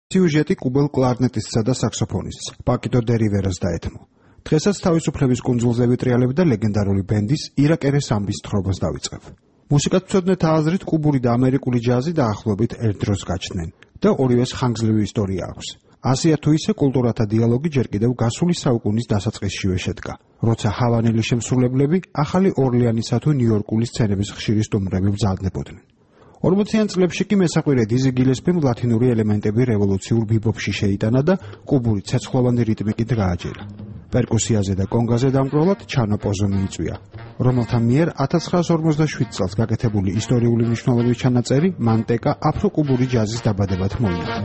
სიუჟეტი კუბელ კლარნეტისტსა და საქსოფონისტს, პაკიტო დე რივერას დაეთმო. დღესაც თავისუფლების კუნძულზე ვიტრიალებ და ლეგენდარული ბენდის ირაკ ერეს ამბის თხრობას დავიწყებ. მუსიკათმცოდნეთა აზრით კუბური და ამერიკული ჯაზი დაახლოებით ერთ დროს გაჩნდნენ და ორივეს ხანგრძლივი ისტორია აქვს. ასია თუ ისე კულტურათა დიალოგი ჯერ კიდევ გასული საუკუნის დასაწყისშივე შედგა, როცა ჰავანელი შემსრულებლები ახალი ორლეანისა თუ ნიუ-იორკული სცენების ხშირი სტუმრები ბრძანდებოდნენ. 40-იან წლებში კი მესაყვირე დიზი გილესპიმ ლათინური ელემენტები რევოლუციურ ბიბოპში შეიტანა და კუბური ცეცხლოვანი რიტმიკით გააჯერა. პერკუსიაზე და კონგაზე დამკვირვებლად ჩანო პოზო მიიწვია, რომელთა მიერ 1957 წელს გაკეთებული ისტორიული მნიშვნელობის ჩანაწერი მანტეკა აფრო-კუბური ჯაზის დაბადებად მოინახა.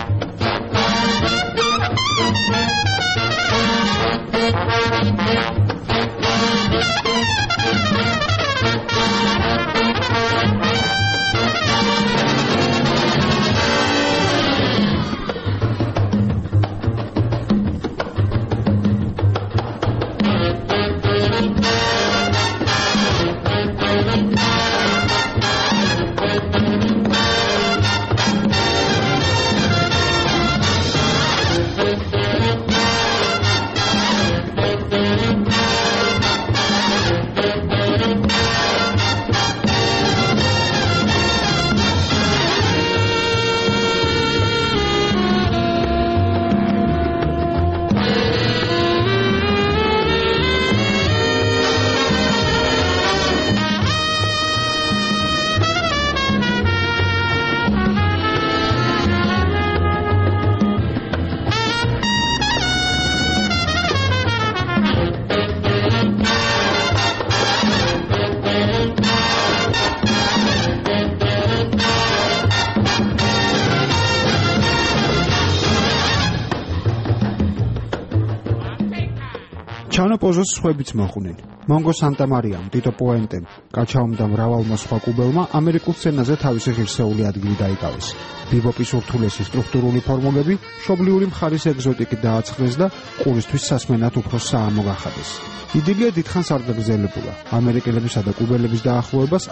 ჩანო პოზოს სხვებიც მოხვდნენ. მონგო სანტამარიამ, ტიტო პუენტემ, კაჩაუმ და მრავალმა სხვა კუბელმა ამერიკულ სცენაზე თავისი ღირსეული ადგილი დაიკავეს. ბიბოპის ურთულესი სტრუქტურული ფორმულები მშობლიური მხარის ეგზოტიკით დააცხდეს და ყურისთვის სასმენად უფრო საამო გახადეს. იდილია დიდხანს არ გაგრძელებულა. ამერიკელებისა და კუბელების დაახლოებას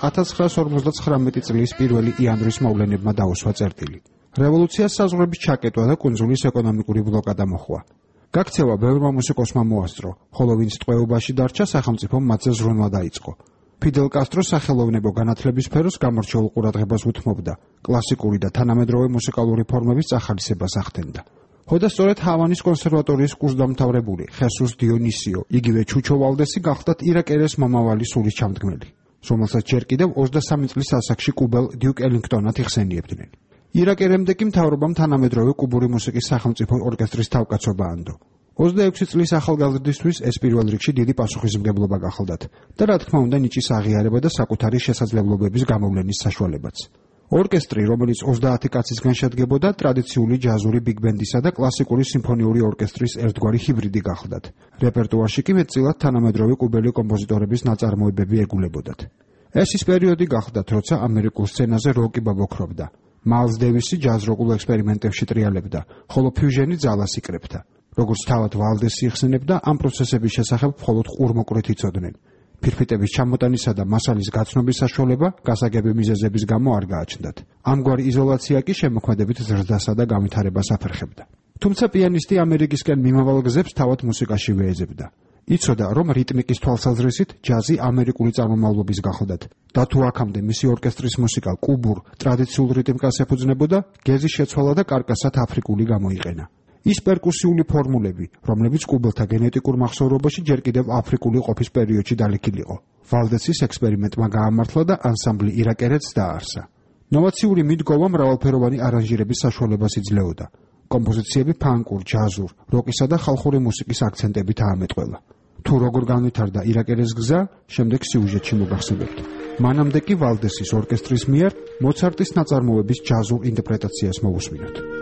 1959 წლის 1 იანვრის მოვლენებმა დაუსვა წერტილი. რევოლუციას საზღვრების ჩაკეტვა და კუნძულის ეკონომიკური ბლოკადა მოჰყვა. გაქცევა ბევრმა მუსიკოსმა მოასწრო, ხოლო ვინც ტყვეობაში დარჩა, სახელმწიფომ მათზე ზრუნვა დაიწყო. ფიდელ კასტრო სახელოვნებო განათლების სფეროს გამორჩეულ ყურადღებას უთმობდა, კლასიკური და თანამედროვე მუსიკალური ფორმების წახალისებას ახდენდა. ხოდა სწორედ ჰავანის კონსერვატორიის კურსდამთავრებული ხესუს დიონისიო, იგივე ჩუჩო ვალდესი გახლდათ ირაკ ერეს მომავალი სულის ჩამდგმელი, რომელსაც ჯერ კიდევ 23 წლის ასაკში კუბელ დიუკ ელინგტონად იხსენიებდნენ. ირაკ ერემდე კი მთავრობამ თანამედროვე კუბური მუსიკის სახელმწიფო ორკესტრის თავკაცობა ანდო. 26 წლის ახალგაზრდისთვის ეს პირველ რიგში დიდი პასუხისმგებლობა გახლდათ და რა თქმა უნდა ნიჭის აღიარება და საკუთარი შესაძლებლობების გამოვლენის საშუალებაც. ორკესტრი, რომელიც 30 კაცისგან შედგებოდა, ტრადიციული ჯაზური ბიგბენდისა და კლასიკური სიმფონიური ორკესტრის ერთგვარი ჰიბრიდი გახლდათ. რეპერტუარში კი მეტწილად თანამედროვე კუბელი კომპოზიტორების ნაწარმოებები ეგულებოდათ. ეს ის პერიოდი გახლდათ, როცა ამერიკულ სცენაზე როკი ბაბოქრობდა. მაილს დევისი ჯაზ-როკულ ექსპერიმენტებში ტრიალებდა, ხოლო ფიუჟენი ძალას იკრებდა. როგორც თავად ვალდესი იხსენებდა, ამ პროცესების შესახებ მხოლოდ ყურმოყრით იცოდნენ. ფირფიტების ჩამოტანისა და მასალის გაცნობის საშუალება გასაგები მიზეზების გამო არ გააჩნდათ. ამგვარი იზოლაცია კი შემოქმედებით ზრდასა და განვითარებას აფერხებდა. თუმცა პიანისტი ამერიკისკენ მიმავალ გზებს თავად მუსიკაშივე ეძებდა. იცოდა, რომ რიტმიკის თვალსაზრისით ჯაზი ამერიკული წარმომავლობის გახლდათ და თუ აქამდე მისი ორკესტრის მუსიკა კუბურ ტრადიციულ რიტმიკას ეფუძნებოდა, გეზის შეცვალა და კარკასად აფრიკული გამოიყენა. ის პერკუსიული ფორმულები, რომლებიც კუბელთა გენეტიკურ მახსოვრობაში ჯერ კიდევ აფრიკული ყოფის პერიოდში დალექილიყო. ვალდესის ექსპერიმენტმა გაამართლა და ანსამბლი ირაკ ერეთს დააარსა. ნოვაციური მიდგომა მრავალფეროვანი არანჟირების საშუალებას იძლეოდა. კომპოზიციები ფანკურ, ჯაზურ, როკისა და ხალხური მუსიკის აქცენტებით აამეტყველა. თუ როგორ განვითარდა ირაკ ერეს გზა, შემდეგ სიუჟეტში მოგახსენებთ. მანამდე კი ვალდესის ორკესტრის მიერ მოცარტის ნაწარმოების ჯაზურ ინტერპრეტაციას მოვუსმინოთ.